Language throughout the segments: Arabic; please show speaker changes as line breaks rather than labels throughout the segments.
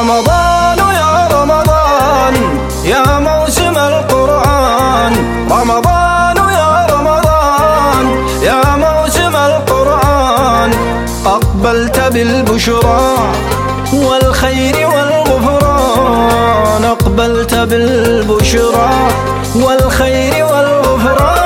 رمضان يا رمضان يا موسم القرآن، رمضان يا رمضان يا موسم القرآن، أقبلت بالبشرى والخير والغفران، أقبلت بالبشرى والخير والغفران.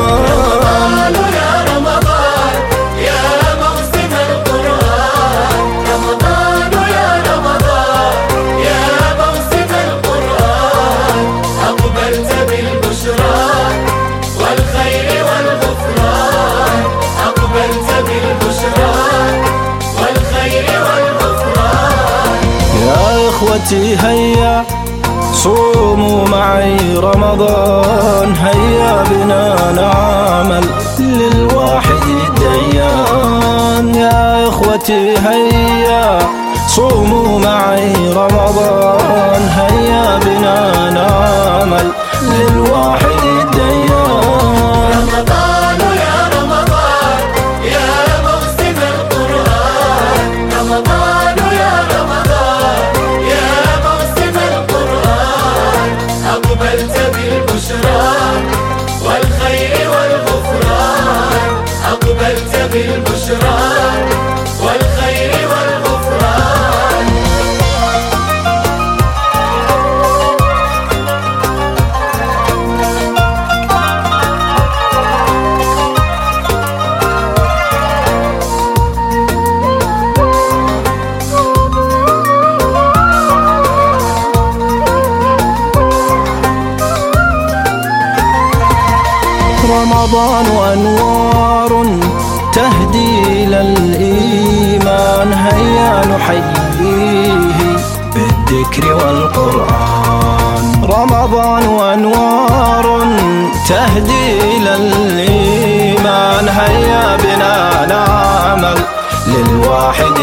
إخوتي هيا صوموا معي رمضان، هيا بنا نعمل للواحد الديان. يا إخوتي هيا صوموا معي رمضان، هيا بنا نعمل للواحد الديان.
رمضان يا رمضان يا موسم القرآن، رمضان يا رمضان يا موسم القرآن، أقبلت بالبشرى والخير والغفران، أقبلت بالبشرى والخير والغفران.
رمضان أنوار تهدي إلى الإيمان، هيا نحييه بالذكر والقرآن. رمضان أنوار تهدي إلى الإيمان، هيا بنا نعمل للواحد